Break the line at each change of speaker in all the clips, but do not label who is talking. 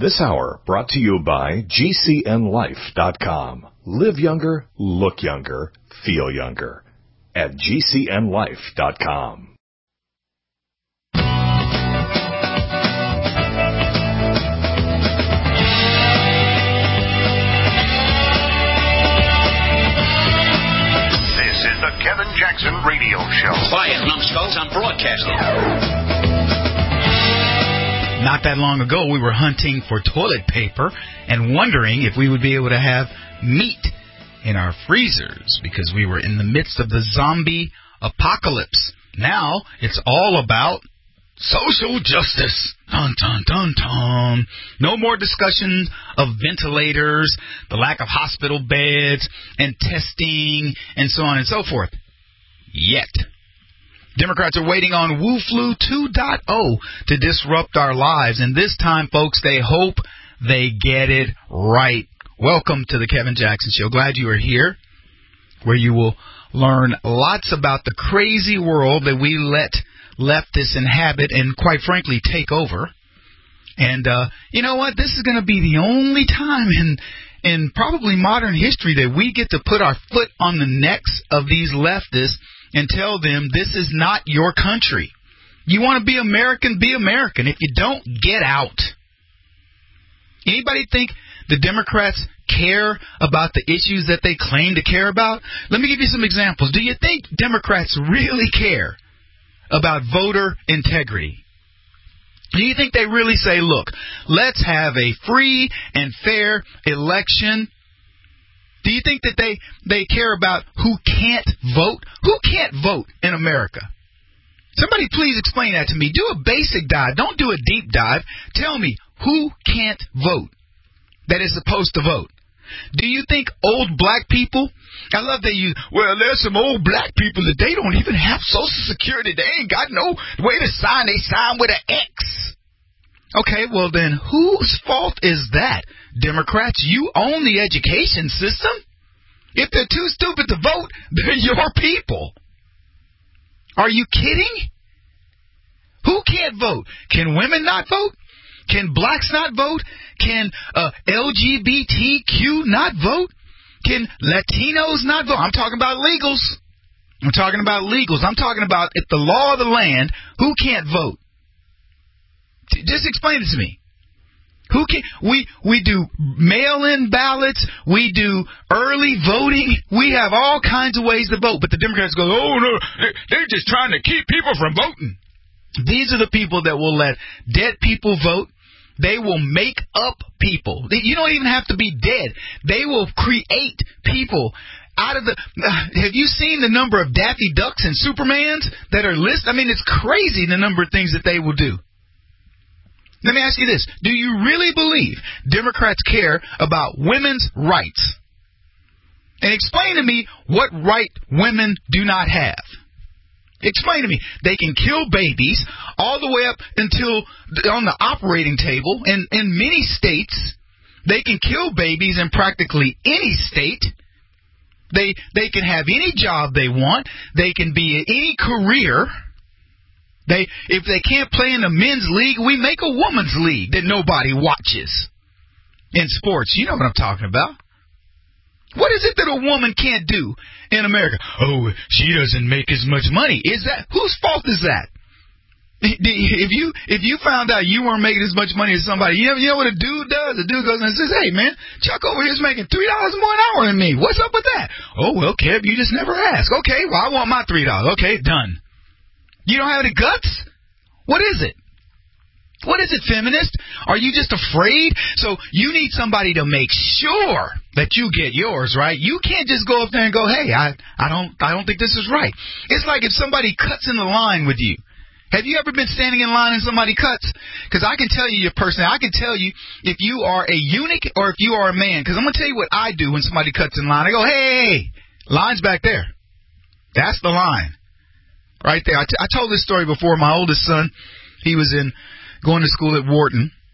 This hour brought to you by GCNLife.com. Live younger, look younger, feel younger at GCNLife.com.
This is the Kevin Jackson Radio Show.
Quiet, numbskulls, I'm broadcasting.
Not that long ago, we were hunting for toilet paper and wondering if we would be able to have meat in our freezers because we were in the midst of the zombie apocalypse. Now, it's all about social justice. Dun, dun, dun, dun. No more discussion of ventilators, the lack of hospital beds, and testing, and so on and so forth. Yet. Democrats are waiting on Wu Flu 2.0 to disrupt our lives. And this time, folks, they hope they get it right. Welcome to the Kevin Jackson Show. Glad you are here, where you will learn lots about the crazy world that we let leftists inhabit and, quite frankly, take over. And you know what? This is going to be the only time in probably modern history that we get to put our foot on the necks of these leftists and tell them this is not your country. You want to be American, be American. If you don't, get out. Anybody think the Democrats care about the issues that they claim to care about? Let me give you some examples. Do you think Democrats really care about voter integrity? Do you think they really say, look, let's have a free and fair election? Do you think that they care about who can't vote? Who can't vote in America? Somebody please explain that to me. Do a basic dive. Don't do a deep dive. Tell me who can't vote that is supposed to vote. Do you think old black people, I love that well, there's some old black people that they don't even have Social Security. They ain't got no way to sign. They sign with an X. Okay, well then, whose fault is that? Democrats, you own the education system. If they're too stupid to vote, they're your people. Are you kidding? Who can't vote? Can women not vote? Can blacks not vote? Can LGBTQ not vote? Can Latinos not vote? I'm talking about legals. I'm talking about if the law of the land, who can't vote? Just explain it to me. Who can we do mail-in ballots, we do early voting, we have all kinds of ways to vote, but the Democrats go, oh no, they're just trying to keep people from voting. These are the people that will let dead people vote. They will make up people. You don't even have to be dead. They will create people out of the. Have you seen the number of Daffy Ducks and Supermans that are listed? I mean, it's crazy the number of things that they will do. Let me ask you this. Do you really believe Democrats care about women's rights? And explain to me what right women do not have. Explain to me. They can kill babies all the way up until on the operating table. In many states, they can kill babies in practically any state. They can have any job they want. They can be in any career. If they can't play in the men's league, we make a women's league that nobody watches in sports. You know what I'm talking about. What is it that a woman can't do in America? Oh, she doesn't make as much money. Is that whose fault is that? If you found out you weren't making as much money as somebody, you know what a dude does? A dude goes and says, hey, man, Chuck over here is making $3 more an hour than me. What's up with that? Oh, well, Kev, you just never ask. Okay, well, I want my $3. Okay, done. You don't have any guts? What is it? What is it, feminist? Are you just afraid? So you need somebody to make sure that you get yours, right? You can't just go up there and go, hey, I don't think this is right. It's like if somebody cuts in the line with you. Have you ever been standing in line and somebody cuts? Because I can tell you your personality. I can tell you if you are a eunuch or if you are a man. Because I'm going to tell you what I do when somebody cuts in line. I go, hey, line's back there. That's the line. Right there. I told this story before. My oldest son, he was going to school at Wharton,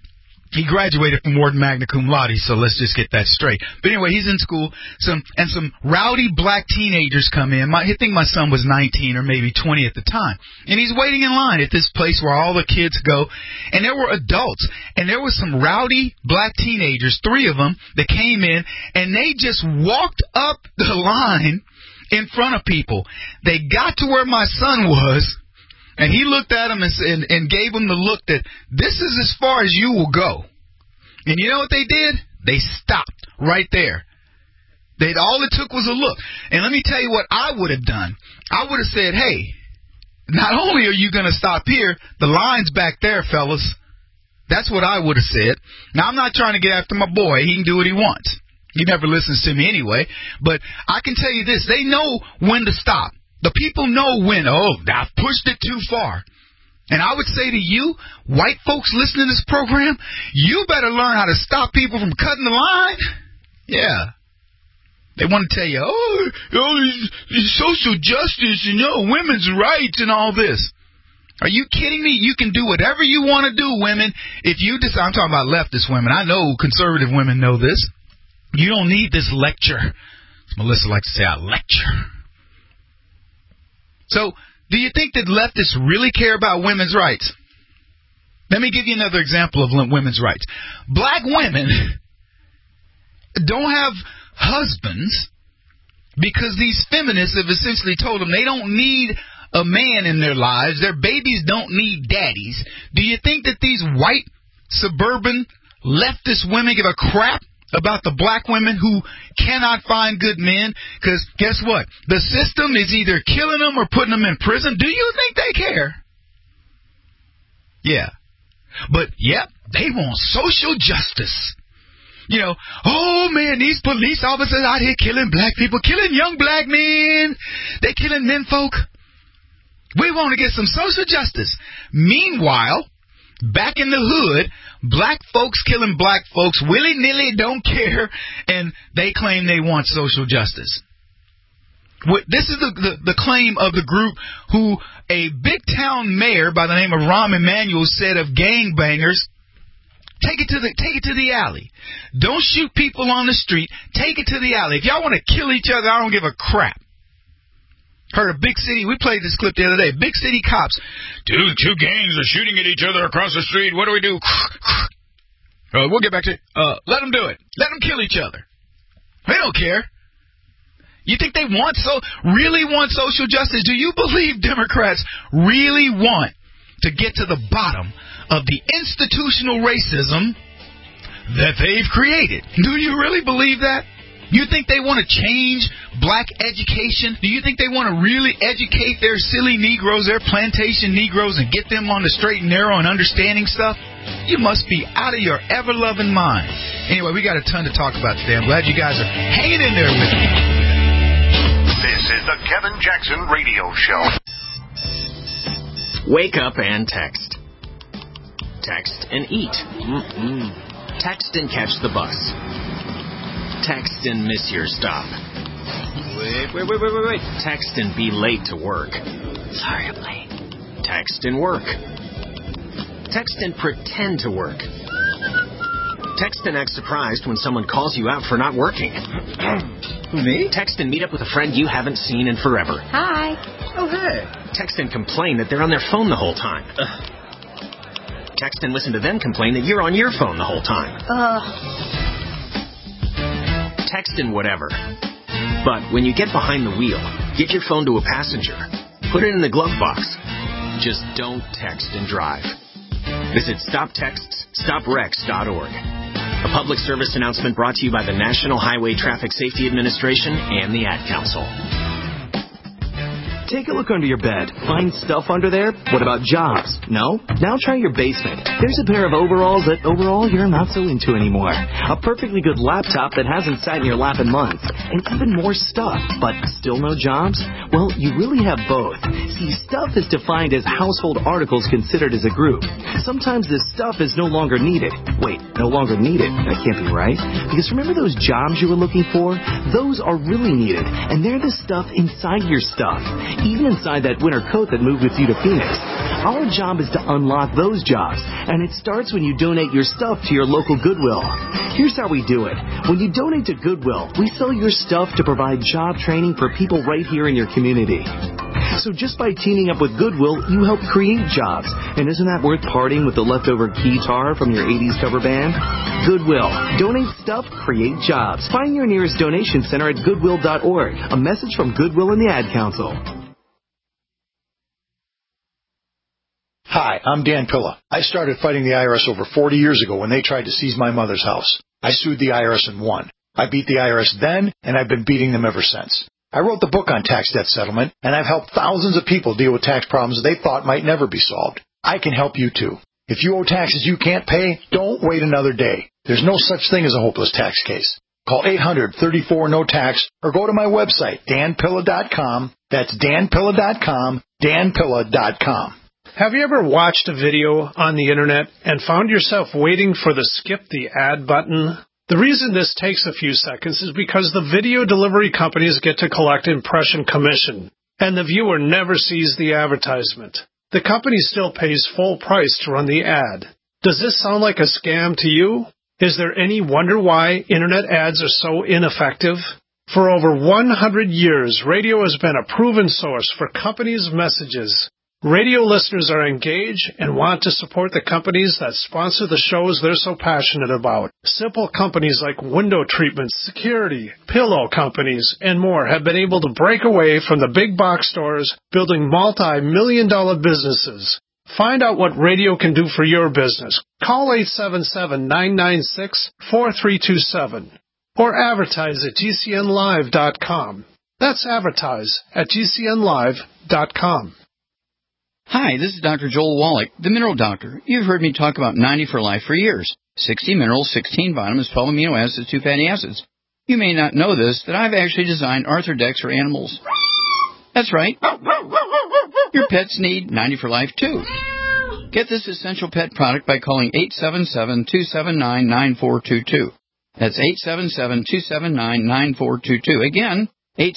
He graduated from Wharton magna cum laude, so let's just get that straight. But anyway, he's in school, some rowdy black teenagers come in. I think my son was 19 or maybe 20 at the time. And he's waiting in line at this place where all the kids go. And there were adults, and there were some rowdy black teenagers, 3 of them, that came in, and they just walked up the line in front of people. They got to where my son was, and he looked at him and gave him the look that this is as far as you will go. And you know what they did? They stopped right there. All it took was a look. And let me tell you what I would have done. I would have said, hey, not only are you going to stop here, the line's back there, fellas. That's what I would have said. Now, I'm not trying to get after my boy. He can do what he wants. He never listens to me anyway. But I can tell you this. They know when to stop. The people know when, I've pushed it too far. And I would say to you, white folks listening to this program, you better learn how to stop people from cutting the line. Yeah. They want to tell you, social justice and, women's rights and all this. Are you kidding me? You can do whatever you want to do, women. If you decide, I'm talking about leftist women. I know conservative women know this. You don't need this lecture. As Melissa likes to say, I lecture. So, do you think that leftists really care about women's rights? Let me give you another example of women's rights. Black women don't have husbands because these feminists have essentially told them they don't need a man in their lives. Their babies don't need daddies. Do you think that these white, suburban, leftist women give a crap about the black women who cannot find good men? Because guess what? The system is either killing them or putting them in prison. Do you think they care? Yeah. But, yep, they want social justice. These police officers out here killing black people, killing young black men. They killing men folk. We want to get some social justice. Meanwhile, back in the hood, black folks killing black folks willy-nilly, don't care, and they claim they want social justice. This is the claim of the group who a big town mayor by the name of Rahm Emanuel said of gangbangers, take it to the alley. Don't shoot people on the street. Take it to the alley. If y'all want to kill each other, I don't give a crap. Heard of big city, we played this clip the other day. Big city cops. Dude, 2 gangs are shooting at each other across the street. What do we do? We'll get back to it. Let them do it. Let them kill each other. They don't care. You think they really want social justice? Do you believe Democrats really want to get to the bottom of the institutional racism that they've created? Do you really believe that? You think they want to change black education? Do you think they want to really educate their silly Negroes, their plantation Negroes, and get them on the straight and narrow and understanding stuff? You must be out of your ever-loving mind. Anyway, we got a ton to talk about today. I'm glad you guys are hanging in there with me.
This is the Kevin Jackson Radio Show.
Wake up and text. Text and eat. Text and catch the bus. Text and miss your stop. Wait. Text and be late to work. Sorry, I'm late. Text and work. Text and pretend to work. Text and act surprised when someone calls you out for not working. Who, me? Text and meet up with a friend you haven't seen in forever.
Hi.
Oh, hey. Text and complain that they're on their phone the whole time. Text and listen to them complain that you're on your phone the whole time. Text and whatever. But when you get behind the wheel, get your phone to a passenger. Put it in the glove box. Just don't text and drive. Visit StopTextsStopWrecks.org. A public service announcement brought to you by the National Highway Traffic Safety Administration and the Ad Council.
Take a look under your bed. Find stuff under there? What about jobs? No? Now try your basement. There's a pair of overalls that overall you're not so into anymore. A perfectly good laptop that hasn't sat in your lap in months. And even more stuff. But still no jobs? Well, you really have both. See, stuff is defined as household articles considered as a group. Sometimes this stuff is no longer needed. Wait, no longer needed? That can't be right. Because remember those jobs you were looking for? Those are really needed. And they're the stuff inside your stuff. Even inside that winter coat that moved with you to Phoenix. Our job is to unlock those jobs, and it starts when you donate your stuff to your local Goodwill. Here's how we do it. When you donate to Goodwill, we sell your stuff to provide job training for people right here in your community. So just by teaming up with Goodwill, you help create jobs. And isn't that worth partying with the leftover guitar from your 80s cover band? Goodwill. Donate stuff, create jobs. Find your nearest donation center at goodwill.org. A message from Goodwill and the Ad Council.
Hi, I'm Dan Pilla. I started fighting the IRS over 40 years ago when they tried to seize my mother's house. I sued the IRS and won. I beat the IRS then, and I've been beating them ever since. I wrote the book on tax debt settlement, and I've helped thousands of people deal with tax problems they thought might never be solved. I can help you too. If you owe taxes you can't pay, don't wait another day. There's no such thing as a hopeless tax case. Call 800-34-NO-TAX or go to my website, danpilla.com. That's danpilla.com, danpilla.com.
Have you ever watched a video on the internet and found yourself waiting for the skip the ad button? The reason this takes a few seconds is because the video delivery companies get to collect impression commission, and the viewer never sees the advertisement. The company still pays full price to run the ad. Does this sound like a scam to you? Is there any wonder why internet ads are so ineffective? For over 100 years, radio has been a proven source for companies' messages. Radio listeners are engaged and want to support the companies that sponsor the shows they're so passionate about. Simple companies like window treatments, security, pillow companies, and more have been able to break away from the big box stores, building multi-million-dollar businesses. Find out what radio can do for your business. Call 877-996-4327 or advertise at GCNlive.com. That's advertise at GCNlive.com.
Hi, this is Dr. Joel Wallach, the Mineral Doctor. You've heard me talk about 90 for Life for years. 60 minerals, 16 vitamins, 12 amino acids, 2 fatty acids. You may not know this, that I've actually designed Arthrodex for animals. That's right. Your pets need 90 for Life, too. Get this essential pet product by calling 877-279-9422. That's 877-279-9422. Again,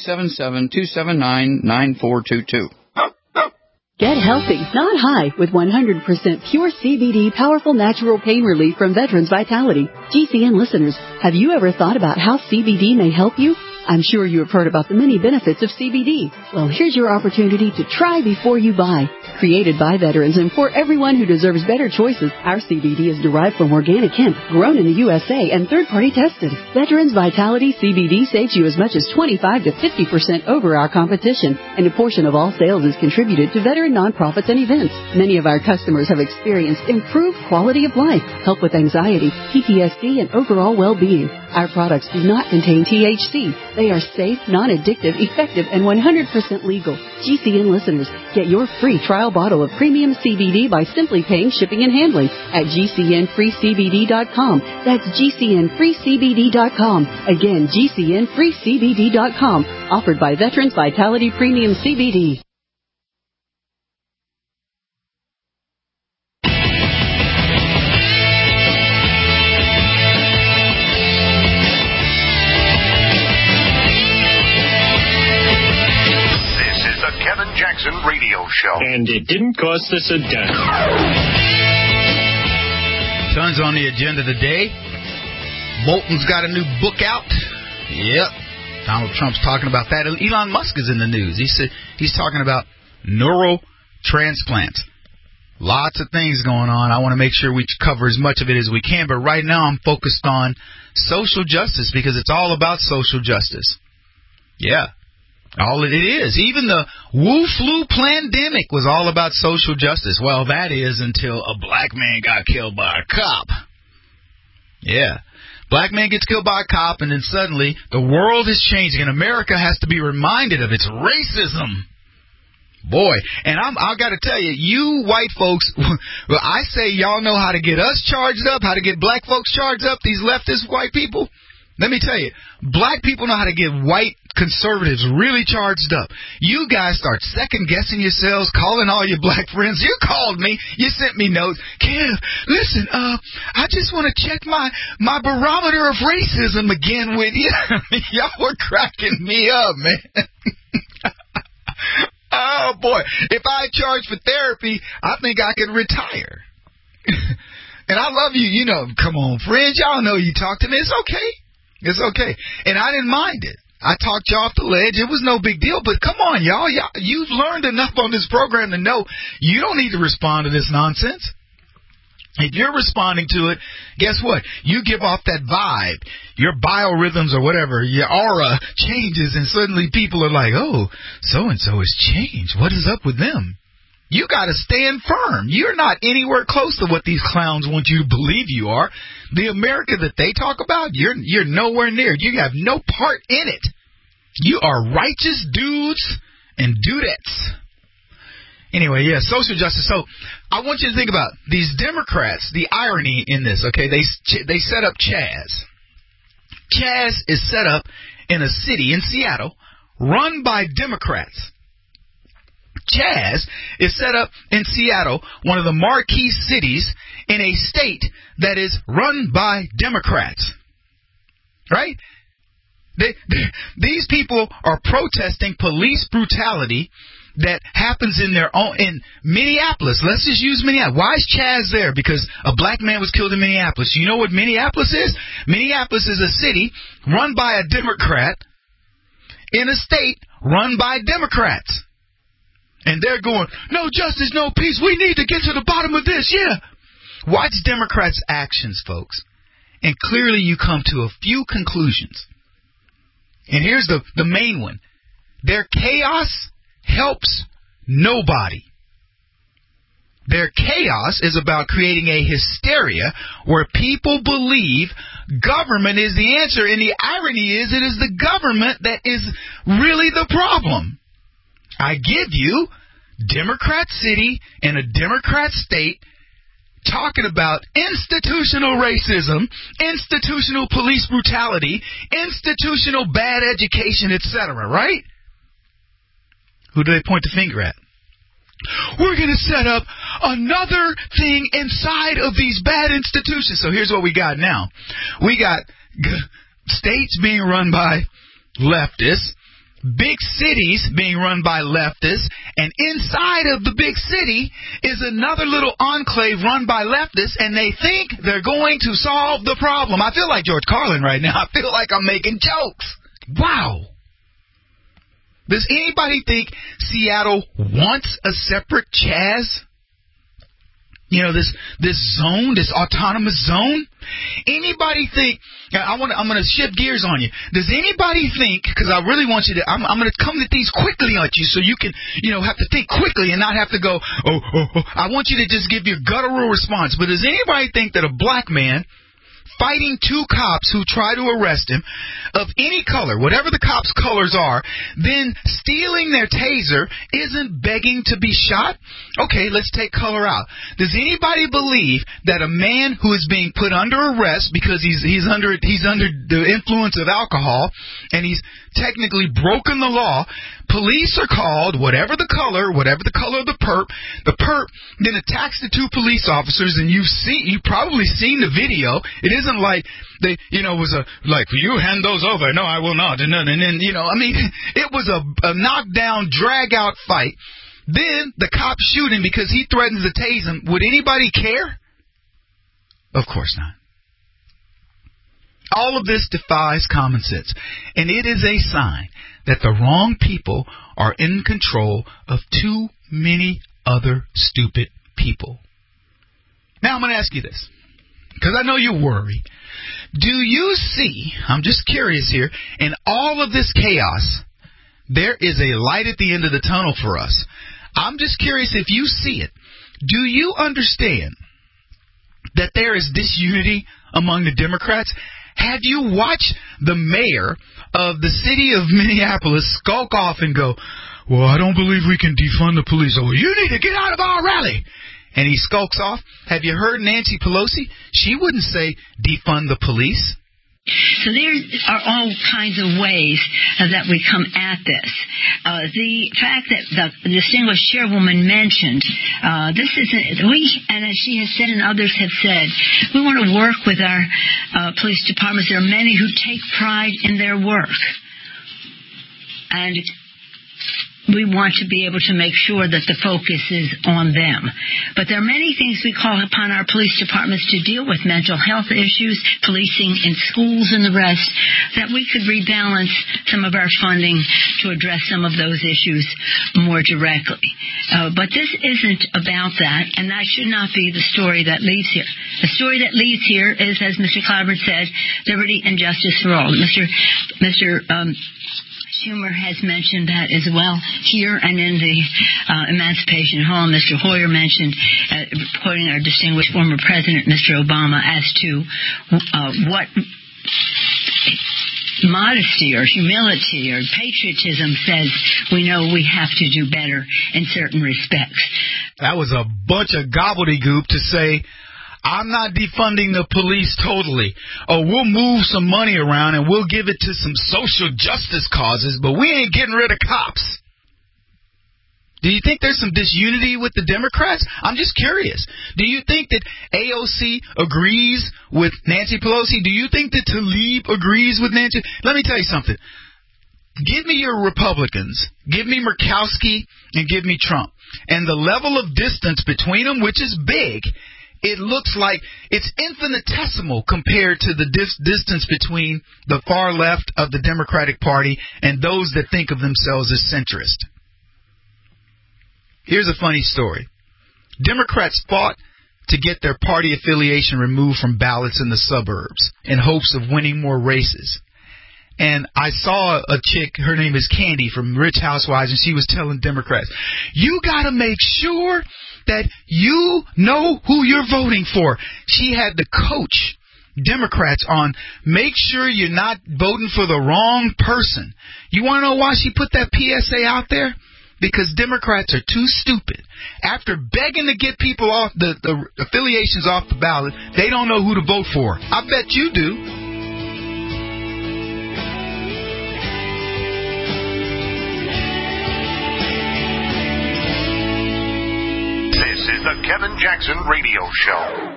877-279-9422.
Get healthy, not high, with 100% pure CBD powerful natural pain relief from Veterans Vitality. GCN listeners, have you ever thought about how CBD may help you? I'm sure you have heard about the many benefits of CBD. Well, here's your opportunity to try before you buy. Created by veterans and for everyone who deserves better choices, our CBD is derived from organic hemp, grown in the USA, and third-party tested. Veterans Vitality CBD saves you as much as 25 to 50% over our competition, and a portion of all sales is contributed to veteran nonprofits and events. Many of our customers have experienced improved quality of life, help with anxiety, PTSD, and overall well-being. Our products do not contain THC. They are safe, non-addictive, effective, and 100% legal. GCN listeners, get your free trial bottle of premium CBD by simply paying shipping and handling at GCNFreeCBD.com. That's GCNFreeCBD.com. Again, GCNFreeCBD.com. Offered by Veterans Vitality Premium CBD.
Kevin Jackson Radio Show.
And it didn't cost us a dime.
Tons on the agenda today. Bolton's got a new book out. Yep. Donald Trump's talking about that. Elon Musk is in the news. He's talking about neurotransplants. Lots of things going on. I want to make sure we cover as much of it as we can. But right now I'm focused on social justice because it's all about social justice. Yeah. All it is. Even the Wu flu pandemic was all about social justice. Well, that is until a black man got killed by a cop. Yeah. Black man gets killed by a cop, and then suddenly the world is changing, and America has to be reminded of its racism. Boy, and I got to tell you, you white folks, well, I say y'all know how to get us charged up, how to get black folks charged up, these leftist white people. Let me tell you, black people know how to get white conservatives really charged up. You guys start second-guessing yourselves, calling all your black friends. You called me. You sent me notes. Kev, listen, I just want to check my barometer of racism again with you. Y'all were cracking me up, man. Oh, boy. If I charge for therapy, I think I could retire. And I love you. You know, come on, friends. Y'all know you talk to me. It's okay. It's okay. And I didn't mind it. I talked you off the ledge. It was no big deal. But come on, y'all. You've learned enough on this program to know you don't need to respond to this nonsense. If you're responding to it, guess what? You give off that vibe. Your biorhythms or whatever, your aura changes, and suddenly people are like, oh, so-and-so has changed. What is up with them? You got to stand firm. You're not anywhere close to what these clowns want you to believe you are. The America that they talk about, you're nowhere near. You have no part in it. You are righteous dudes and dudettes. Anyway, yeah, social justice. So I want you to think about these Democrats, the irony in this, okay? They set up Chaz. Chaz is set up in a city in Seattle run by Democrats. Chaz is set up in Seattle, one of the marquee cities in a state that is run by Democrats. Right? These people are protesting police brutality that happens in Minneapolis. Let's just use Minneapolis. Why is Chaz there? Because a black man was killed in Minneapolis. You know what Minneapolis is? Minneapolis is a city run by a Democrat in a state run by Democrats. And they're going, no justice, no peace. We need to get to the bottom of this. Yeah. Watch Democrats' actions, folks. And clearly you come to a few conclusions. And here's the main one. Their chaos helps nobody. Their chaos is about creating a hysteria where people believe government is the answer. And the irony is it is the government that is really the problem. I give you Democrat city in a Democrat state talking about institutional racism, institutional police brutality, institutional bad education, etc., right? Who do they point the finger at? We're going to set up another thing inside of these bad institutions. So here's what we got now. We got states being run by leftists, big cities being run by leftists, and inside of the big city is another little enclave run by leftists, and they think they're going to solve the problem. I feel like George Carlin right now. I feel like I'm making jokes. Wow. Does anybody think Seattle wants a separate Chaz? You know, this zone, this autonomous zone? Anybody think, I'm going to shift gears on you. Does anybody think, because I really want you to, I'm going to come at these quickly at you so you can, have to think quickly and not have to go, I want you to just give your guttural response. But does anybody think that a black man fighting two cops who try to arrest him of any color, whatever the cops' colors are, then stealing their taser isn't begging to be shot? Okay, let's take color out. Does anybody believe that a man who is being put under arrest because he's under the influence of alcohol and he's technically broken the law, police are called, whatever the color of the perp then attacks the two police officers, and you've probably seen the video. It isn't like they, was you hand those over. No, I will not. And then, it was a knockdown, drag out fight. Then the cop shoot him because he threatens to tase him. Would anybody care? Of course not. All of this defies common sense, and it is a sign that the wrong people are in control of too many other stupid people. Now I'm going to ask you this, because I know you worry. Do you see, I'm just curious here, in all of this chaos, there is a light at the end of the tunnel for us. I'm just curious if you see it. Do you understand that there is disunity among the Democrats? Have you watched the mayor of the city of Minneapolis skulk off and go, well, I don't believe we can defund the police. Oh, you need to get out of our rally. And he skulks off. Have you heard Nancy Pelosi? She wouldn't say defund the police.
So there are all kinds of ways that we come at this. The fact that the distinguished chairwoman mentioned, and as she has said and others have said, we want to work with our police departments. There are many who take pride in their work. And we want to be able to make sure that the focus is on them. But there are many things we call upon our police departments to deal with, mental health issues, policing in schools and the rest, that we could rebalance some of our funding to address some of those issues more directly. But this isn't about that, and that should not be the story that leaves here. The story that leaves here is, as Mr. Clyburn said, liberty and justice for all. Mr. Schumer has mentioned that as well here and in the Emancipation Hall. Mr. Hoyer mentioned, quoting our distinguished former president, Mr. Obama, as to what modesty or humility or patriotism says we know we have to do better in certain respects.
That was a bunch of gobbledygook to say, I'm not defunding the police totally. Or we'll move some money around and we'll give it to some social justice causes, but we ain't getting rid of cops. Do you think there's some disunity with the Democrats? I'm just curious. Do you think that AOC agrees with Nancy Pelosi? Do you think that Tlaib agrees with Nancy? Let me tell you something. Give me your Republicans. Give me Murkowski and give me Trump. And the level of distance between them, which is big, it looks like it's infinitesimal compared to the distance between the far left of the Democratic Party and those that think of themselves as centrist. Here's a funny story. Democrats fought to get their party affiliation removed from ballots in the suburbs in hopes of winning more races. And I saw a chick, her name is Candy from Rich Housewives, and she was telling Democrats, you got to make sure that you know who you're voting for. She had to coach Democrats on make sure you're not voting for the wrong person. You want to know why she put that PSA out there? Because Democrats are too stupid. After begging to get people off the affiliations off the ballot, they don't know who to vote for. I bet you do.
This is the Kevin Jackson Radio Show.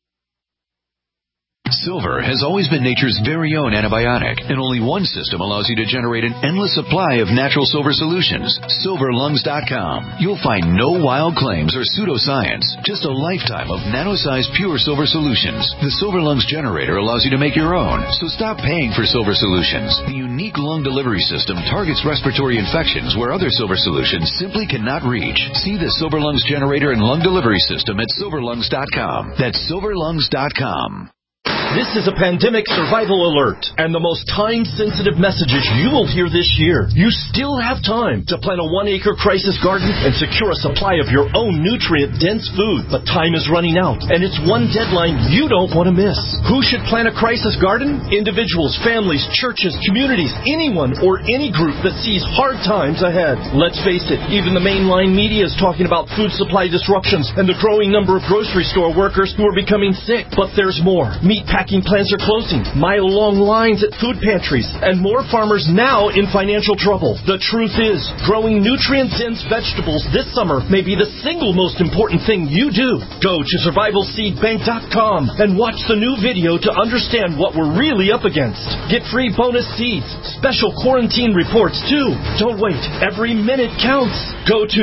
Silver has always been nature's very own antibiotic, and only one system allows you to generate an endless supply of natural silver solutions. SilverLungs.com. You'll find no wild claims or pseudoscience, just a lifetime of nano-sized pure silver solutions. The Silver Lungs generator allows you to make your own, so stop paying for silver solutions. The unique lung delivery system targets respiratory infections where other silver solutions simply cannot reach. See the Silver Lungs generator and lung delivery system at SilverLungs.com. That's SilverLungs.com.
This is a pandemic survival alert and the most time-sensitive messages you will hear this year. You still have time to plant a 1-acre crisis garden and secure a supply of your own nutrient-dense food. But time is running out, and it's one deadline you don't want to miss. Who should plant a crisis garden? Individuals, families, churches, communities, anyone or any group that sees hard times ahead. Let's face it, even the mainline media is talking about food supply disruptions and the growing number of grocery store workers who are becoming sick. But there's more. Meatpacking plants are closing, mile-long lines at food pantries, and more farmers now in financial trouble. The truth is, growing nutrient-dense vegetables this summer may be the single most important thing you do. Go to SurvivalSeedBank.com and watch the new video to understand what we're really up against. Get free bonus seeds, special quarantine reports too. Don't wait. Every minute counts. Go to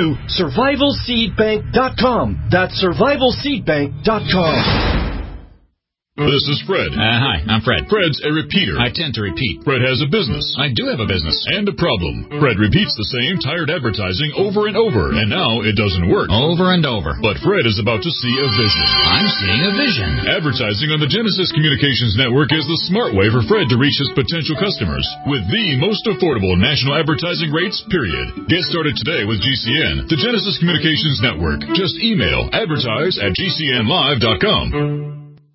SurvivalSeedBank.com. That's SurvivalSeedBank.com.
This is Fred.
Hi, I'm Fred.
Fred's a repeater.
I tend to repeat.
Fred has a business.
I do have a business.
And a problem. Fred repeats the same tired advertising over and over, and now it doesn't work.
Over and over.
But Fred is about to see a vision.
I'm seeing a vision.
Advertising on the Genesis Communications Network is the smart way for Fred to reach his potential customers with the most affordable national advertising rates, period. Get started today with GCN, the Genesis Communications Network. Just email advertise@gcnlive.com.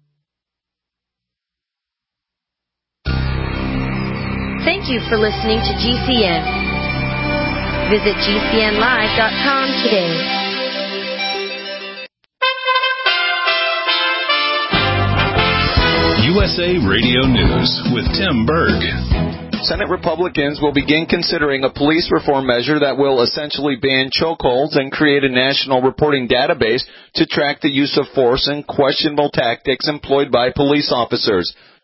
Thank you for listening to GCN. Visit GCNlive.com today.
USA Radio News with Tim Berg.
Senate Republicans will begin considering a police reform measure that will essentially ban chokeholds and create a national reporting database to track the use of force and questionable tactics employed by police officers.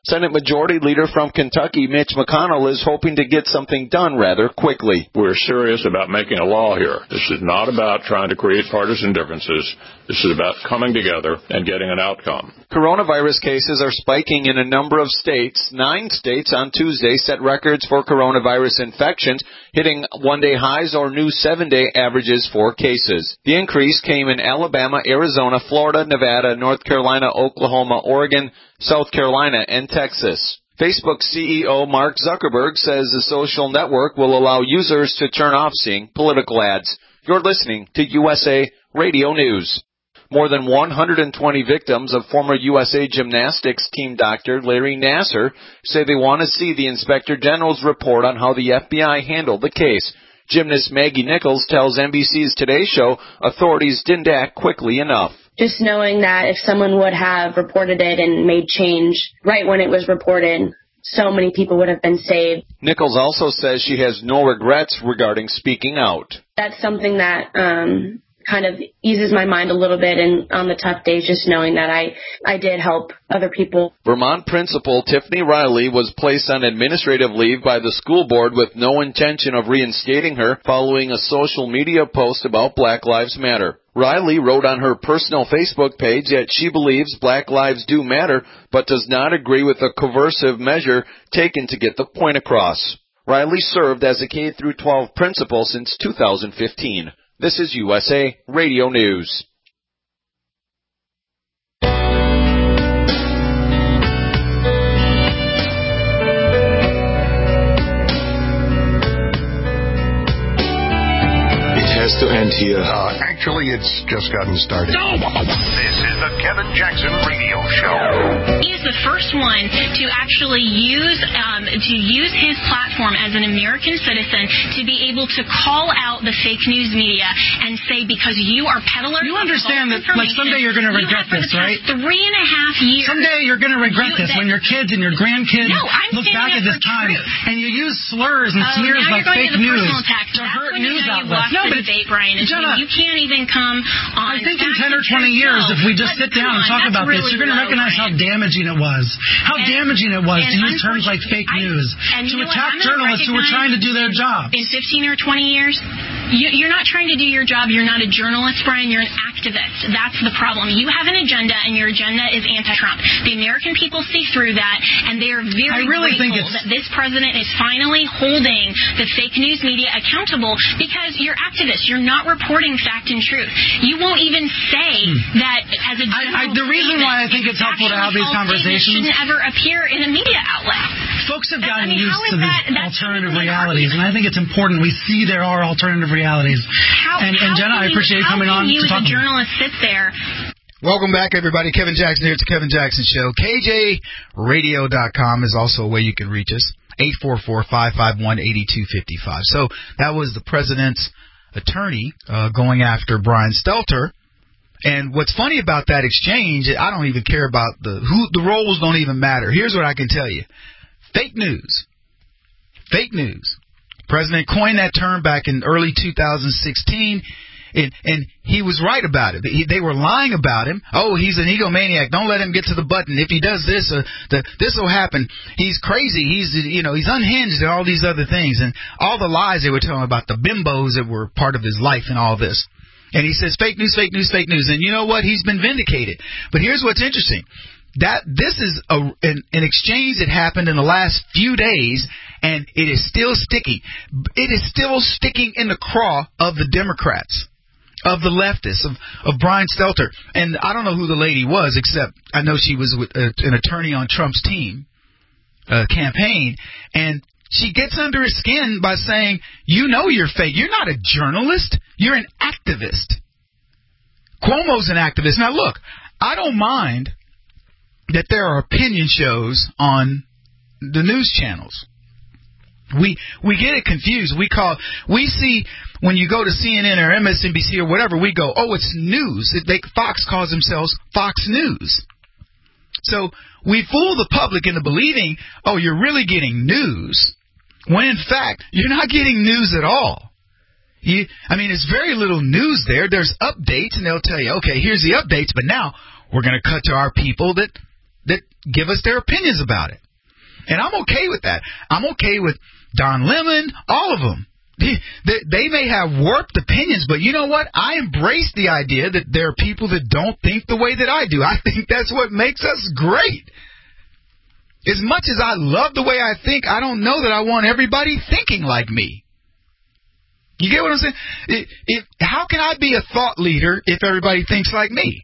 Senate Majority Leader from Kentucky, Mitch McConnell, is hoping to get something done rather quickly.
We're serious about making a law here. This is not about trying to create partisan differences. This is about coming together and getting an outcome.
Coronavirus cases are spiking in a number of states. 9 states on Tuesday set records for coronavirus infections, hitting one-day highs or new 7-day averages for cases. The increase came in Alabama, Arizona, Florida, Nevada, North Carolina, Oklahoma, Oregon, South Carolina, and Texas. Facebook CEO Mark Zuckerberg says the social network will allow users to turn off seeing political ads. You're listening to USA Radio News. More than 120 victims of former USA Gymnastics team doctor Larry Nassar say they want to see the Inspector General's report on how the FBI handled the case. Gymnast Maggie Nichols tells NBC's Today Show authorities didn't act quickly enough.
Just knowing that if someone would have reported it and made change right when it was reported, so many people would have been saved. Nichols also says she has no regrets regarding speaking out. That's something that kind of eases my mind a little bit, and on the tough days, just knowing that I did help other people. Vermont principal Tiffany Riley was placed on administrative leave by the school board with no intention of reinstating her following a social media post about Black Lives Matter. Riley wrote on her personal Facebook page that she believes Black lives do matter, but does not agree with the coercive measure taken to get the point across. Riley served as a K-12 principal since 2015. This is USA Radio News.
Has to end here. Actually, it's just gotten started. This is the Kevin Jackson Radio Show.
He is the first one to actually use his platform as an American citizen to be able to call out the fake news media and say, because you are peddlers.
You understand that, like, someday you're going to regret this, right?
3.5 years.
Someday you're going to regret this when your kids and your grandkids look back at this time and you use slurs and smears like fake news to hurt news outlets. No, but
Brian, Jenna, you can't even come on.
I think in 10 or 20 years, if we just sit down and talk about this, you're going to recognize how damaging it was. How damaging it was to use terms like fake news, to attack journalists who were trying to do their job.
In 15 or 20 years, you're not trying to do your job. You're not a journalist, Brian. You're an activist. That's the problem. You have an agenda, and your agenda is anti-Trump. The American people see through that, and they are very grateful that this president is finally holding the fake news media accountable, because you're activists. You're not reporting fact and truth. You won't even say that as a general
the reason why I think it's helpful to have these conversations
shouldn't ever appear in a media outlet.
Folks have gotten used to these alternative realities, and I think it's important we see there are alternative realities. And Jenna, I appreciate you coming on to talk to me.
How can you as a journalist sit there?
Welcome back, everybody. Kevin Jackson here. It's the Kevin Jackson Show. KJRadio.com is also a way you can reach us. 844-551-8255. So that was the president's attorney going after Brian Stelter. And what's funny about that exchange, I don't even care about the roles don't even matter. Here's what I can tell you. Fake news. Fake news. President coined that term back in early 2016, and he was right about it. They were lying about him. Oh, he's an egomaniac. Don't let him get to the button. If he does this, this will happen. He's crazy. He's unhinged and all these other things. And all the lies they were telling about the bimbos that were part of his life and all this. And he says fake news, fake news, fake news. And you know what? He's been vindicated. But here's what's interesting. This is an exchange that happened in the last few days, and it is still sticking. It is still sticking in the craw of the Democrats, of the leftists, of Brian Stelter. And I don't know who the lady was, except I know she was with an attorney on Trump's team campaign, and she gets under his skin by saying, you know you're fake. You're not a journalist. You're an activist. Cuomo's an activist. Now, look, I don't mind that there are opinion shows on the news channels. We get it confused. We see when you go to CNN or MSNBC or whatever, we go, oh, it's news. Fox calls themselves Fox News. So we fool the public into believing, oh, you're really getting news, when in fact you're not getting news at all. It's very little news there. There's updates, and they'll tell you, okay, here's the updates, but now we're going to cut to our people that that give us their opinions about it. And I'm okay with that. I'm okay with Don Lemon, all of them. They may have warped opinions, but you know what? I embrace the idea that there are people that don't think the way that I do. I think that's what makes us great. As much as I love the way I think, I don't know that I want everybody thinking like me. You get what I'm saying? How can I be a thought leader if everybody thinks like me?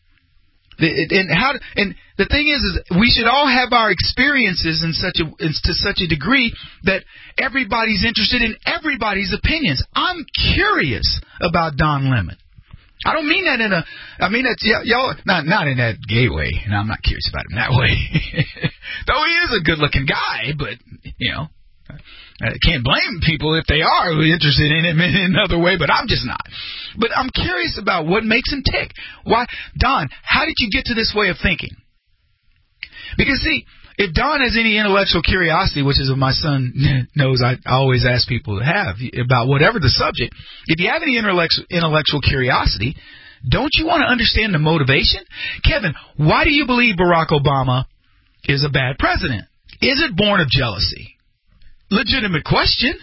And the thing is we should all have our experiences to such a degree that everybody's interested in everybody's opinions. I'm curious about Don Lemon. I don't mean that y'all not in that gay way, and I'm not curious about him that way. Though he is a good-looking guy, but I can't blame people if they are interested in him in another way, but I'm just not. But I'm curious about what makes him tick. Why, Don, how did you get to this way of thinking? Because, see, if Don has any intellectual curiosity, which is what my son knows I always ask people to have about whatever the subject, if you have any intellectual curiosity, don't you want to understand the motivation? Kevin, why do you believe Barack Obama is a bad president? Is it born of jealousy? Legitimate question.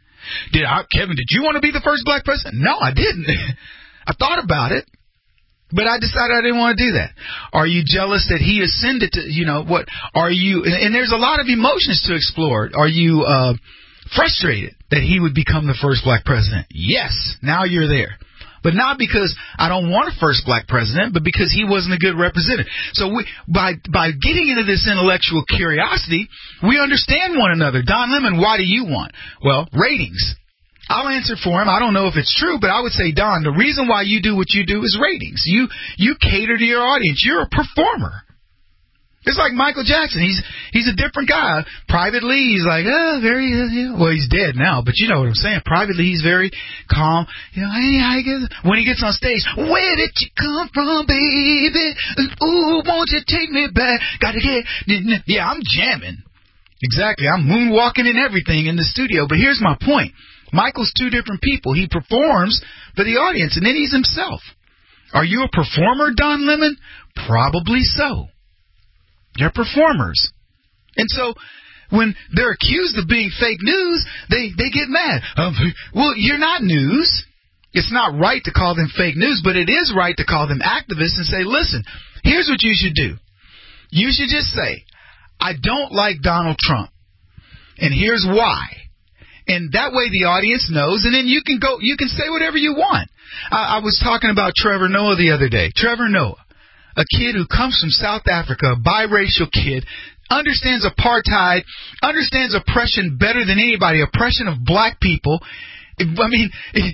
Kevin, did you want to be the first black president? No, I didn't. I thought about it, but I decided I didn't want to do that. Are you jealous that he ascended to, what are you, and there's a lot of emotions to explore. Are you frustrated that he would become the first black president? Yes, now you're there. But not because I don't want a first black president, but because he wasn't a good representative. So by getting into this intellectual curiosity, we understand one another. Don Lemon, why do you want? Well, ratings. I'll answer for him. I don't know if it's true, but I would say, Don, the reason why you do what you do is ratings. You cater to your audience. You're a performer. It's like Michael Jackson. He's a different guy. Privately, he's like, well, he's dead now, but you know what I'm saying. Privately, he's very calm. When he gets on stage, where did you come from, baby? Ooh, won't you take me back? Gotta get, I'm jamming. Exactly. I'm moonwalking and everything in the studio. But here's my point. Michael's two different people. He performs for the audience, and then he's himself. Are you a performer, Don Lemon? Probably so. They're performers. And so when they're accused of being fake news, they get mad. Well, you're not news. It's not right to call them fake news, but it is right to call them activists and say, listen, here's what you should do. You should just say, I don't like Donald Trump, and here's why. And that way the audience knows, and then you can say whatever you want. I was talking about Trevor Noah the other day. Trevor Noah. A kid who comes from South Africa, a biracial kid, understands apartheid, understands oppression better than anybody, oppression of black people. I mean,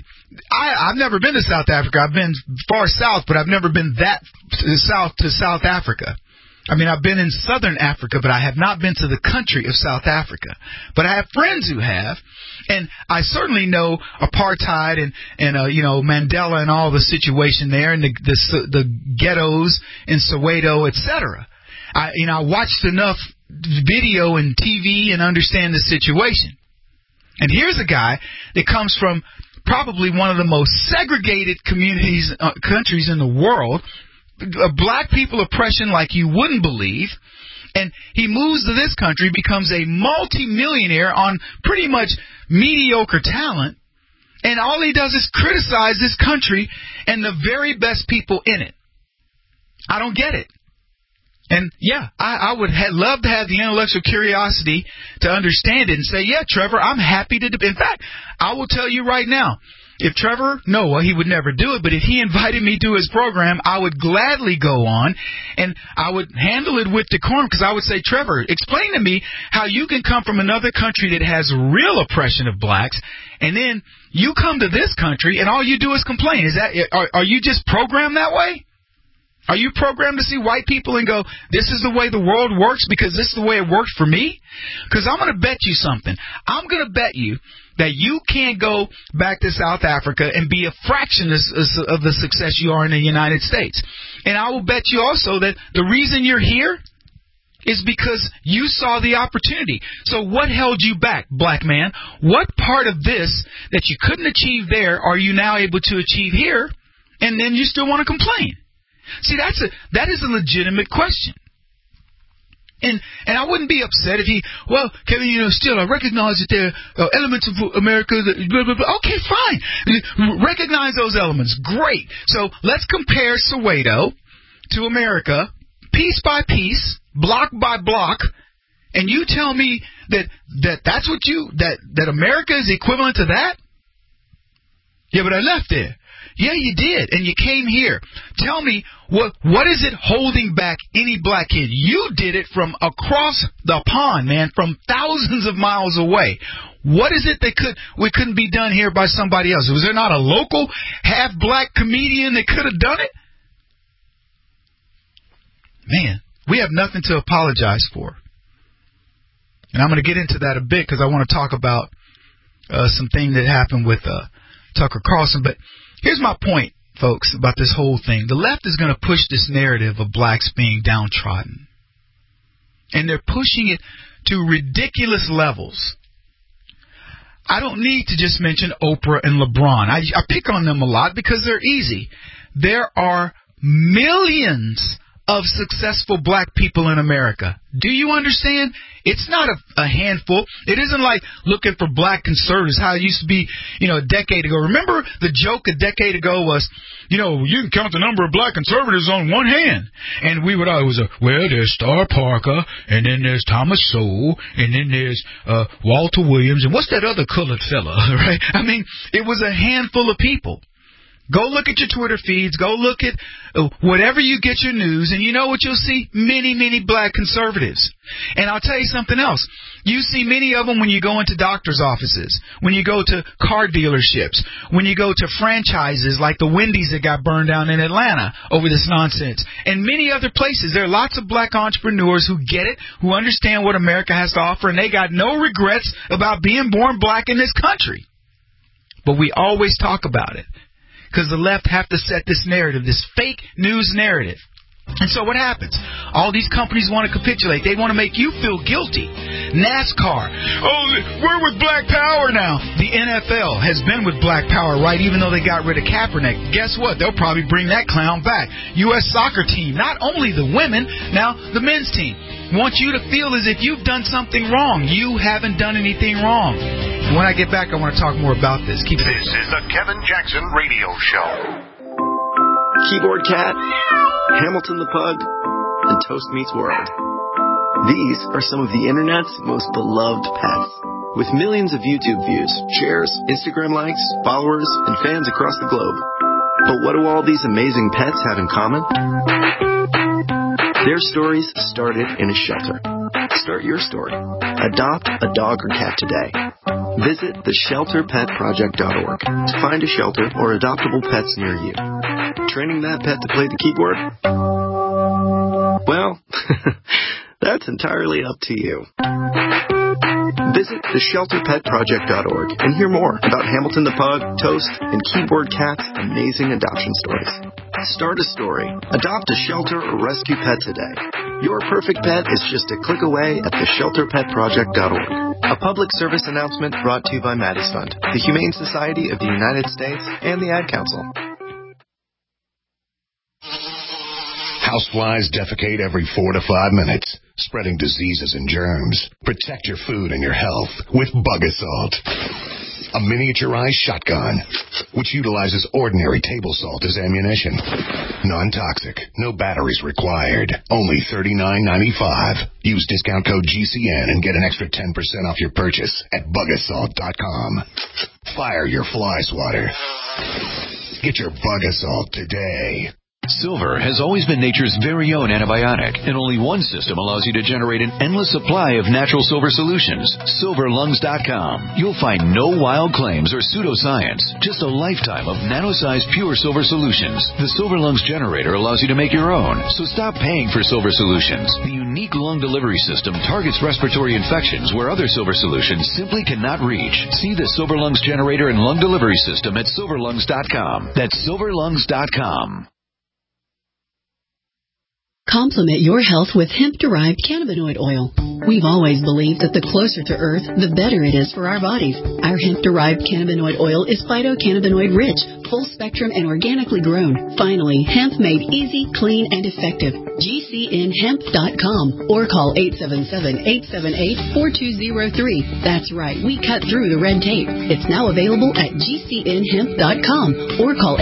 I've never been to South Africa. I've been far south, but I've never been that south to South Africa. I mean, I've been in southern Africa, but I have not been to the country of South Africa. But I have friends who have, and I certainly know apartheid and Mandela and all the situation there, and the ghettos in Soweto, etc. I watched enough video and TV and understand the situation. And here's a guy that comes from probably one of the most segregated countries in the world. Black people oppression like you wouldn't believe, and he moves to this country, becomes a multi-millionaire on pretty much mediocre talent, and all he does is criticize this country and the very best people in it. I don't get it. And I would love to have the intellectual curiosity to understand it and say, Trevor, I'm happy to. In fact, I will tell you right now, if Trevor Noah, he would never do it, but if he invited me to his program, I would gladly go on, and I would handle it with decorum, because I would say, Trevor, explain to me how you can come from another country that has real oppression of blacks, and then you come to this country and all you do is complain. Are you just programmed that way? Are you programmed to see white people and go, this is the way the world works because this is the way it worked for me? Because I'm going to bet you something. I'm going to bet you that you can't go back to South Africa and be a fraction of the success you are in the United States. And I will bet you also that the reason you're here is because you saw the opportunity. So what held you back, black man? What part of this that you couldn't achieve there are you now able to achieve here, and then you still want to complain? See, that is a legitimate question. And I wouldn't be upset if Kevin, still I recognize that there are elements of America that blah, blah, blah. Okay, fine. Recognize those elements. Great. So let's compare Soweto to America, piece by piece, block by block, and you tell me that's what that America is equivalent to that? Yeah, but I left there. Yeah, you did, and you came here. Tell me, what is it holding back any black kid? You did it from across the pond, man, from thousands of miles away. What is it that couldn't be done here by somebody else? Was there not a local half-black comedian that could have done it? Man, we have nothing to apologize for. And I'm going to get into that a bit because I want to talk about something that happened with Tucker Carlson. But here's my point, folks, about this whole thing. The left is going to push this narrative of blacks being downtrodden. And they're pushing it to ridiculous levels. I don't need to just mention Oprah and LeBron. I pick on them a lot because they're easy. There are millions of successful black people in America. Do you understand? It's not a handful. It isn't like looking for black conservatives, how it used to be, a decade ago. Remember the joke a decade ago was, you can count the number of black conservatives on one hand. And we would always say, there's Star Parker, and then there's Thomas Sowell, and then there's Walter Williams, and what's that other colored fella, right? I mean, it was a handful of people. Go look at your Twitter feeds. Go look at whatever you get your news, and you know what you'll see? Many, many black conservatives. And I'll tell you something else. You see many of them when you go into doctor's offices, when you go to car dealerships, when you go to franchises like the Wendy's that got burned down in Atlanta over this nonsense, and many other places. There are lots of black entrepreneurs who get it, who understand what America has to offer, and they got no regrets about being born black in this country. But we always talk about it. Because the left have to set this narrative, this fake news narrative. And so what happens? All these companies want to capitulate. They want to make you feel guilty. NASCAR. We're with Black Power now. The NFL has been with Black Power, right, even though they got rid of Kaepernick. Guess what? They'll probably bring that clown back. U.S. soccer team, not only the women, now the men's team, want you to feel as if you've done something wrong. You haven't done anything wrong. When I get back, I want to talk more about this.
This is the Kevin Jackson Radio Show.
Keyboard Cat, Hamilton the Pug, and Toast Meets World. These are some of the internet's most beloved pets. With millions of YouTube views, shares, Instagram likes, followers, and fans across the globe. But what do all these amazing pets have in common? Their stories started in a shelter. Start your story. Adopt a dog or cat today. Visit theshelterpetproject.org to find a shelter or adoptable pets near you. Training that pet to play the keyboard? Well, that's entirely up to you. Visit theshelterpetproject.org and hear more about Hamilton the Pug, Toast, and Keyboard Cat's amazing adoption stories. Start a story, adopt a shelter, or rescue pet today. Your perfect pet is just a click away at theshelterpetproject.org. A public service announcement brought to you by Maddie's Fund, the Humane Society of the United States, and the Ad Council.
Houseflies defecate every 4 to 5 minutes, spreading diseases and germs. Protect your food and your health with Bug Assault. A miniaturized shotgun, which utilizes ordinary table salt as ammunition. Non-toxic, no batteries required. Only $39.95. Use discount code GCN and get an extra 10% off your purchase at bugassault.com. Fire your fly swatter. Get your Bug Assault today.
Silver has always been nature's very own antibiotic, and only one system allows you to generate an endless supply of natural silver solutions. SilverLungs.com. You'll find no wild claims or pseudoscience, just a lifetime of nano-sized pure silver solutions. The Silver Lungs generator allows you to make your own, so stop paying for silver solutions. The unique lung delivery system targets respiratory infections where other silver solutions simply cannot reach. See the Silver Lungs generator and lung delivery system at SilverLungs.com. That's SilverLungs.com.
Complement your health with hemp-derived cannabinoid oil. We've always believed that the closer to Earth, the better it is for our bodies. Our hemp-derived cannabinoid oil is phytocannabinoid-rich, full-spectrum, and organically grown. Finally, hemp made easy, clean, and effective. GCNhemp.com or call 877-878-4203. That's right, we cut through the red tape. It's now available at GCNhemp.com or call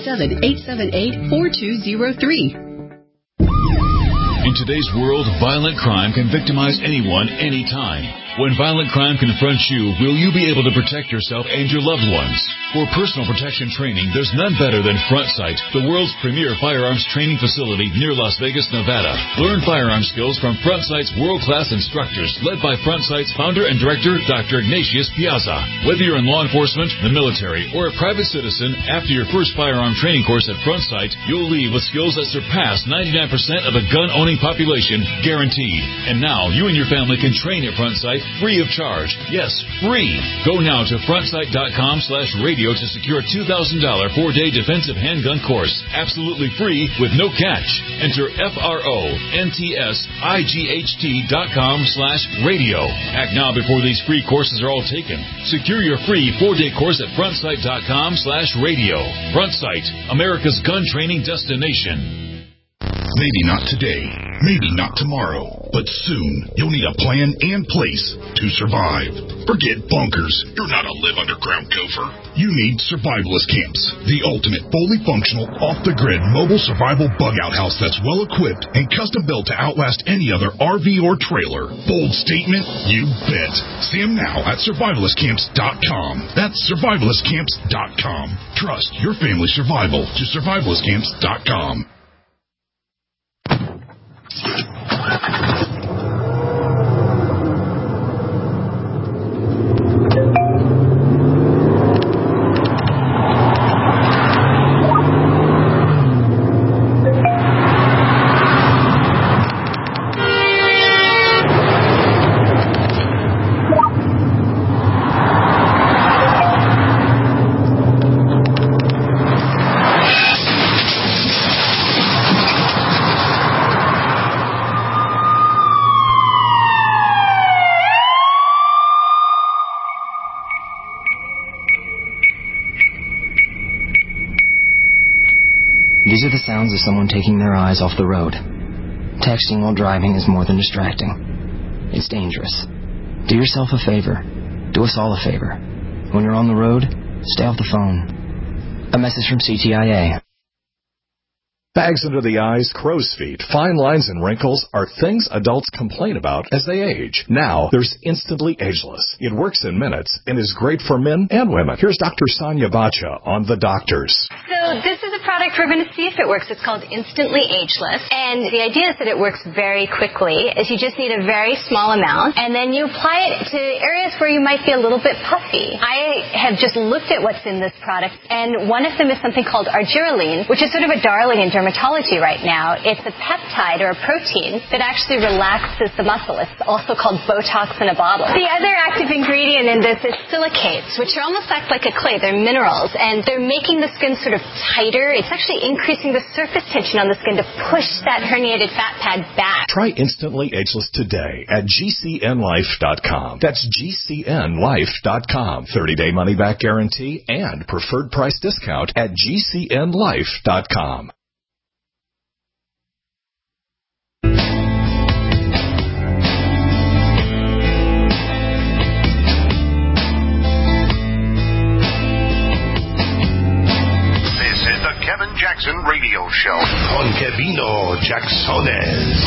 877-878-4203.
In today's world, violent crime can victimize anyone, anytime. When violent crime confronts you, will you be able to protect yourself and your loved ones? For personal protection training, there's none better than FrontSight, the world's premier firearms training facility near Las Vegas, Nevada. Learn firearm skills from FrontSight's world-class instructors, led by FrontSight's founder and director, Dr. Ignatius Piazza. Whether you're in law enforcement, the military, or a private citizen, after your first firearm training course at FrontSight, you'll leave with skills that surpass 99% of the gun-owning population, guaranteed. And now, you and your family can train at FrontSight free of charge. Yes, free. Go now to frontsight.com/radio to secure a $2,000 4-day defensive handgun course. Absolutely free with no catch. Enter FRONTSIGHT.com/radio. Act now before these free courses are all taken. Secure your free 4-day course at frontsight.com/radio. FrontSight, America's gun training destination.
Maybe not today, maybe not tomorrow, but soon you'll need a plan and place to survive. Forget bunkers. You're not a live underground gopher. You need Survivalist Camps, the ultimate fully functional, off-the-grid mobile survival bug-out house that's well-equipped and custom-built to outlast any other RV or trailer. Bold statement? You bet. See them now at survivalistcamps.com. That's survivalistcamps.com. Trust your family's survival to survivalistcamps.com.
These are the sounds of someone taking their eyes off the road. Texting while driving is more than distracting. It's dangerous. Do yourself a favor. Do us all a favor. When you're on the road, stay off the phone. A message from CTIA.
Bags under the eyes, crow's feet, fine lines, and wrinkles are things adults complain about as they age. Now, there's Instantly Ageless. It works in minutes and is great for men and women. Here's Dr. Sonia Bacha on The Doctors.
So this is a product we're going to see if it works. It's called Instantly Ageless. And the idea is that it works very quickly, is you just need a very small amount, and then you apply it to areas where you might be a little bit puffy. I have just looked at what's in this product, and one of them is something called argireline, which is sort of a darling in dermatology right now. It's a peptide or a protein that actually relaxes the muscle. It's also called Botox in a bottle. The other active ingredient in this is silicates, which are almost act like a clay. They're minerals, and they're making the skin sort of tighter. It's actually increasing the surface tension on the skin to push that herniated fat pad back.
Try Instantly Ageless today at GCNlife.com. That's GCNlife.com. 30-day money-back guarantee and preferred price discount at GCNlife.com.
Kevin Jackson Radio Show on Kevino Jacksones.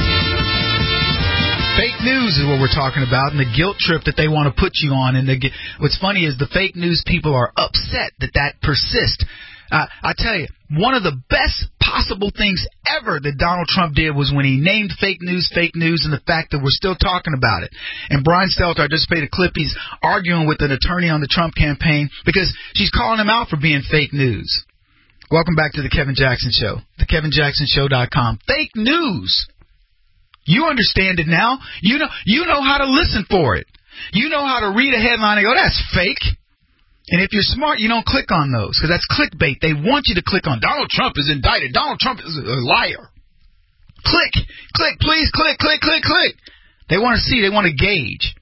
Fake news is what we're talking about, and the guilt trip that they want to put you on. And what's funny is the fake news people are upset that persists. I tell you, one of the best possible things ever that Donald Trump did was when he named fake news, and the fact that we're still talking about it. And Brian Stelter, I just played a clip. He's arguing with an attorney on the Trump campaign because she's calling him out for being fake news. Welcome back to the Kevin Jackson Show, thekevinjacksonshow.com. Fake news. You understand it now. You know how to listen for it. You know how to read a headline and go, that's fake. And if you're smart, you don't click on those because that's clickbait. They want you to click on Donald Trump is indicted. Donald Trump is a liar. Click, please, click. They want to see, they want to gauge.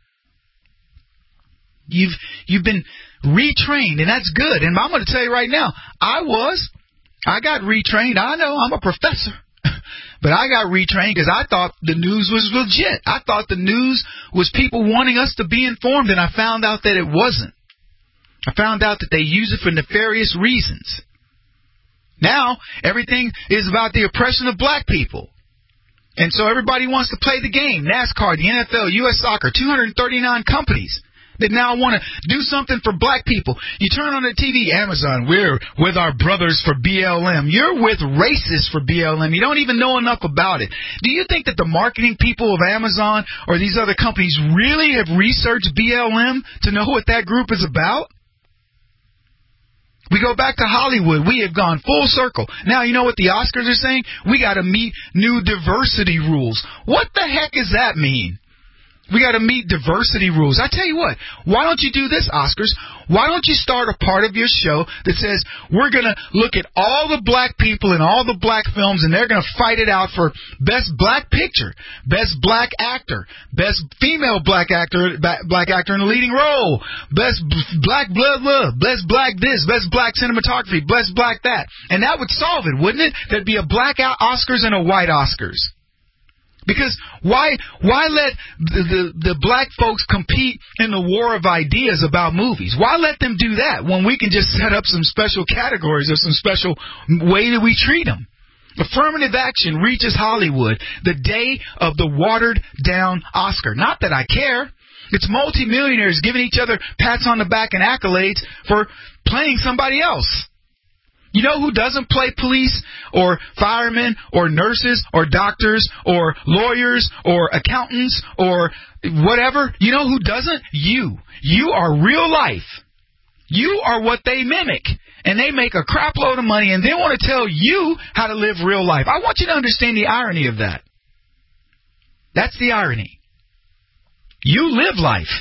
You've been retrained, and that's good. And I'm going to tell you right now, I got retrained. I know I'm a professor. But I got retrained because I thought the news was legit. I thought the news was people wanting us to be informed, and I found out that it wasn't. I found out that they use it for nefarious reasons. Now, everything is about the oppression of black people. And so everybody wants to play the game. NASCAR, the NFL, U.S. Soccer, 239 companies that now want to do something for black people. You turn on the TV, Amazon, we're with our brothers for BLM. You're with racists for BLM. You don't even know enough about it. Do you think that the marketing people of Amazon or these other companies really have researched BLM to know what that group is about? We go back to Hollywood. We have gone full circle. Now, you know what the Oscars are saying? We got to meet new diversity rules. What the heck does that mean? We got to meet diversity rules. I tell you what, why don't you do this, Oscars? Why don't you start a part of your show that says we're going to look at all the black people in all the black films, and they're going to fight it out for best black picture, best black actor, best female black actor in a leading role, best black blood, best black this, best black cinematography, best black that. And that would solve it, wouldn't it? There'd be a black Oscars and a white Oscars. Because why let the black folks compete in the war of ideas about movies? Why let them do that when we can just set up some special categories or some special way that we treat them? Affirmative action reaches Hollywood the day of the watered-down Oscar. Not that I care. It's multimillionaires giving each other pats on the back and accolades for playing somebody else. You know who doesn't play police or firemen or nurses or doctors or lawyers or accountants or whatever? You know who doesn't? You. You are real life. You are what they mimic. And they make a crap load of money and they want to tell you how to live real life. I want you to understand the irony of that. That's the irony. You live life.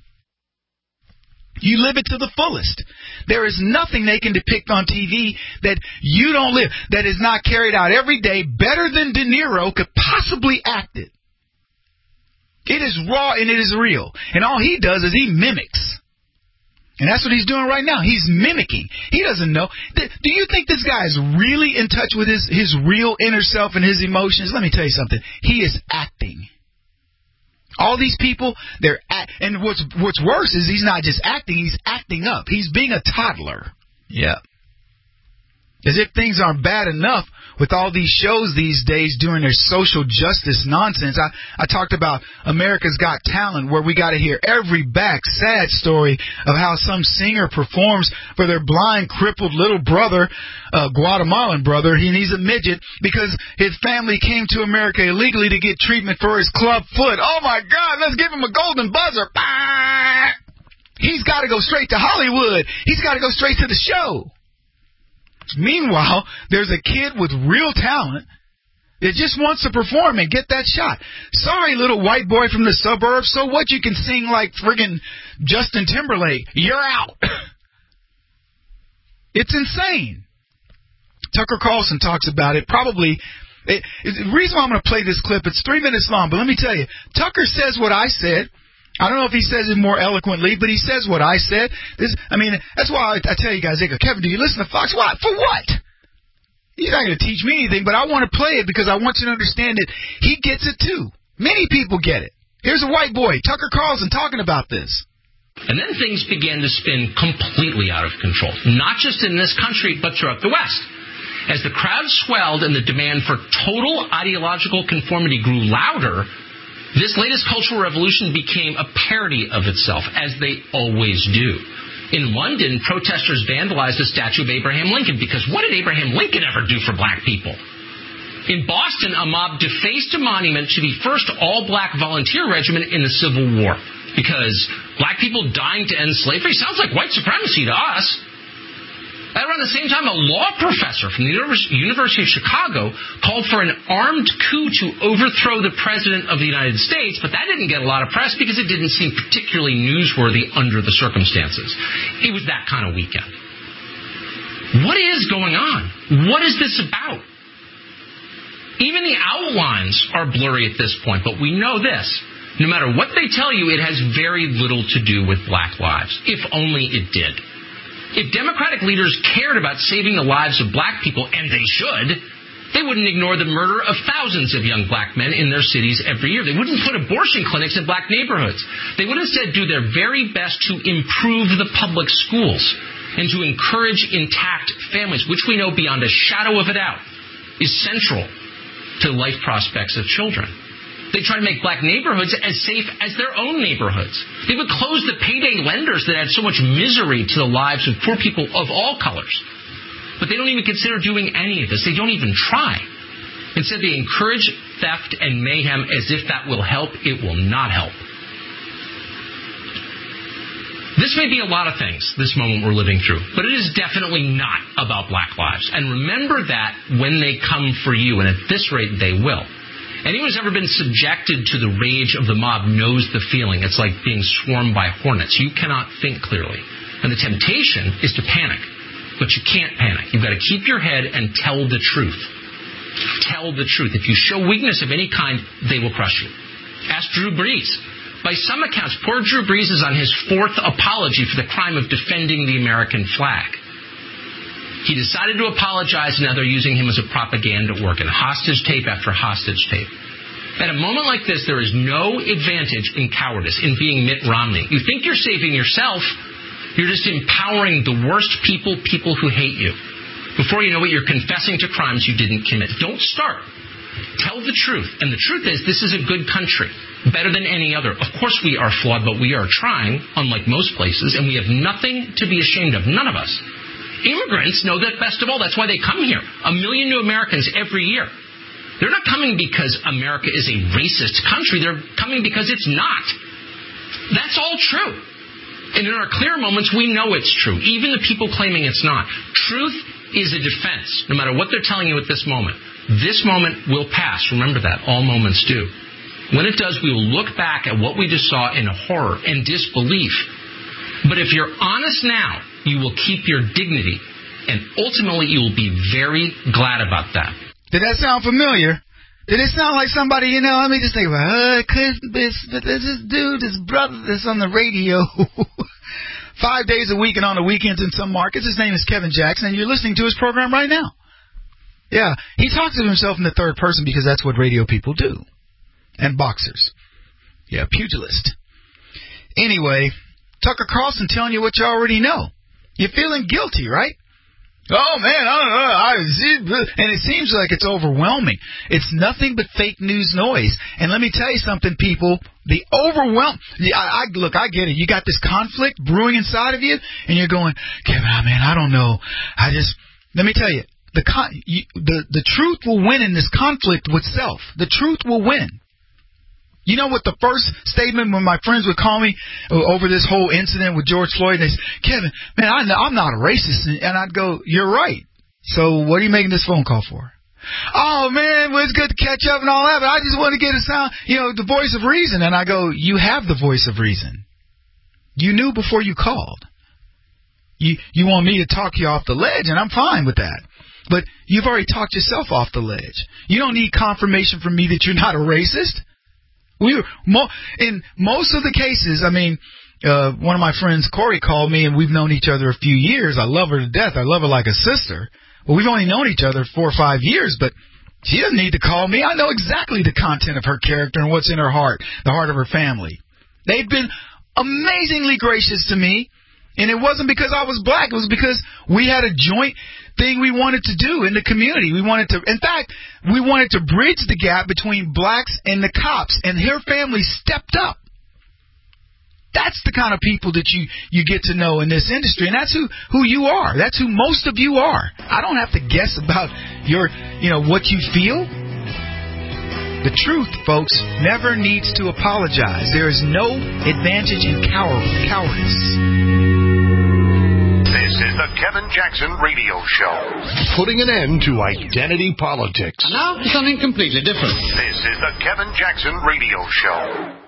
You live it to the fullest. There is nothing they can depict on TV that you don't live, that is not carried out every day better than De Niro could possibly act it. It is raw and it is real. And all he does is he mimics. And that's what he's doing right now. He's mimicking. He doesn't know. Do you think this guy is really in touch with his real inner self and his emotions? Let me tell you something. He is acting. All these people, and what's worse is he's not just acting, he's acting up. He's being a toddler. Yeah. As if things aren't bad enough with all these shows these days doing their social justice nonsense. I talked about America's Got Talent, where we got to hear every sad story of how some singer performs for their blind, crippled little brother, Guatemalan brother. He's a midget because his family came to America illegally to get treatment for his club foot. Oh, my God, let's give him a golden buzzer. He's got to go straight to Hollywood. He's got to go straight to the show. Meanwhile, there's a kid with real talent that just wants to perform and get that shot. Sorry, little white boy from the suburbs, so what? You can sing like friggin' Justin Timberlake. You're out. It's insane. Tucker Carlson talks about it. The reason why I'm going to play this clip, it's 3 minutes long, but let me tell you, Tucker says what I said. I don't know if he says it more eloquently, but he says what I said. That's why I tell you guys, they go, Kevin, do you listen to Fox? What? For what? He's not going to teach me anything, but I want to play it because I want you to understand that he gets it too. Many people get it. Here's a white boy, Tucker Carlson, talking about this.
And then things began to spin completely out of control, not just in this country, but throughout the West. As the crowd swelled and the demand for total ideological conformity grew louder, this latest cultural revolution became a parody of itself, as they always do. In London, protesters vandalized a statue of Abraham Lincoln because what did Abraham Lincoln ever do for black people? In Boston, a mob defaced a monument to the first all-black volunteer regiment in the Civil War because black people dying to end slavery sounds like white supremacy to us. Around the same time, a law professor from the University of Chicago called for an armed coup to overthrow the President of the United States, but that didn't get a lot of press because it didn't seem particularly newsworthy under the circumstances. It was that kind of weekend. What is going on? What is this about? Even the outlines are blurry at this point, but we know this. No matter what they tell you, it has very little to do with black lives, if only it did. If Democratic leaders cared about saving the lives of black people, and they should, they wouldn't ignore the murder of thousands of young black men in their cities every year. They wouldn't put abortion clinics in black neighborhoods. They would instead do their very best to improve the public schools and to encourage intact families, which we know beyond a shadow of a doubt is central to the life prospects of children. They try to make black neighborhoods as safe as their own neighborhoods. They would close the payday lenders that add so much misery to the lives of poor people of all colors. But they don't even consider doing any of this. They don't even try. Instead, they encourage theft and mayhem as if that will help. It will not help. This may be a lot of things, this moment we're living through, but it is definitely not about black lives. And remember that when they come for you, and at this rate, they will. Anyone who's ever been subjected to the rage of the mob knows the feeling. It's like being swarmed by hornets. You cannot think clearly. And the temptation is to panic. But you can't panic. You've got to keep your head and tell the truth. Tell the truth. If you show weakness of any kind, they will crush you. Ask Drew Brees. By some accounts, poor Drew Brees is on his 4th apology for the crime of defending the American flag. He decided to apologize, and now they're using him as a propaganda organ. Hostage tape after hostage tape. At a moment like this, there is no advantage in cowardice, in being Mitt Romney. You think you're saving yourself. You're just empowering the worst people who hate you. Before you know it, you're confessing to crimes you didn't commit. Don't start. Tell the truth. And the truth is, this is a good country. Better than any other. Of course we are flawed, but we are trying, unlike most places, and we have nothing to be ashamed of. None of us. Immigrants know that best of all. That's why they come here. 1 million new Americans every year. They're not coming because America is a racist country. They're coming because it's not. That's all true. And in our clear moments, we know it's true. Even the people claiming it's not. Truth is a defense, no matter what they're telling you at this moment. This moment will pass. Remember that. All moments do. When it does, we will look back at what we just saw in horror and disbelief. But if you're honest now, you will keep your dignity. And ultimately, you will be very glad about that.
Did that sound familiar? Did it sound like somebody, let me just think about it. This dude, this brother that's on the radio 5 days a week and on the weekends in some markets. His name is Kevin Jackson, and you're listening to his program right now. Yeah, he talks of himself in the third person because that's what radio people do. And boxers. Yeah, pugilist. Anyway, Tucker Carlson telling you what you already know. You're feeling guilty, right? Oh, man, I don't know. And it seems like it's overwhelming. It's nothing but fake news noise. And let me tell you something, people. The overwhelm. Look, I get it. You got this conflict brewing inside of you, and you're going, Kevin, man, I don't know. Let me tell you, the truth will win in this conflict with self. The truth will win. You know what the first statement when my friends would call me over this whole incident with George Floyd, they said, Kevin, man, I'm not a racist. And I'd go, you're right. So what are you making this phone call for? Oh, man, well, it's good to catch up and all that, but I just want to get a sound, the voice of reason. And I go, you have the voice of reason. You knew before you called. You want me to talk you off the ledge, and I'm fine with that. But you've already talked yourself off the ledge. You don't need confirmation from me that you're not a racist. In most of the cases, one of my friends, Corey, called me, and we've known each other a few years. I love her to death. I love her like a sister. Well, we've only known each other 4 or 5 years, but she doesn't need to call me. I know exactly the content of her character and what's in her heart, the heart of her family. They've been amazingly gracious to me, and it wasn't because I was black. It was because we had a joint thing we wanted to do in the community. In fact, we wanted to bridge the gap between blacks and the cops, and her family stepped up. That's the kind of people that you get to know in this industry, and that's who you are. That's who most of you are. I don't have to guess about what you feel. The truth, folks, never needs to apologize. There is no advantage in cowardice.
This is the Kevin Jackson Radio Show.
Putting an end to identity politics.
And now for something completely different.
This is the Kevin Jackson Radio Show.